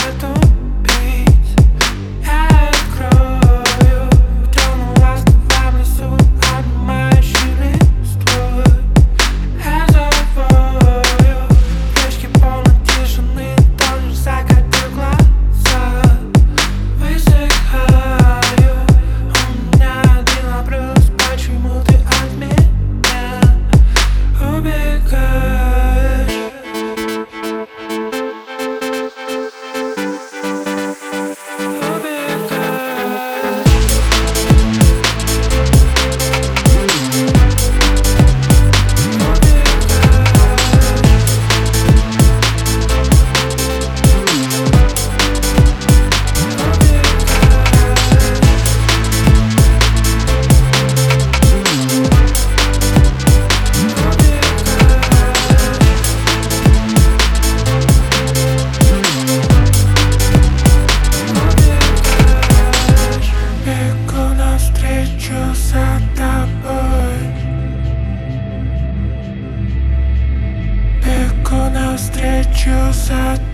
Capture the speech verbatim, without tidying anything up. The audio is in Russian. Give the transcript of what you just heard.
отупить. Я открою темную ласково в лесу, обнимающий листвой. Я завою речки полной тишины, тоже закатив глаза. Высыхаю, у меня один вопрос: почему ты от меня убегаешь? За тобой бегу навстречу за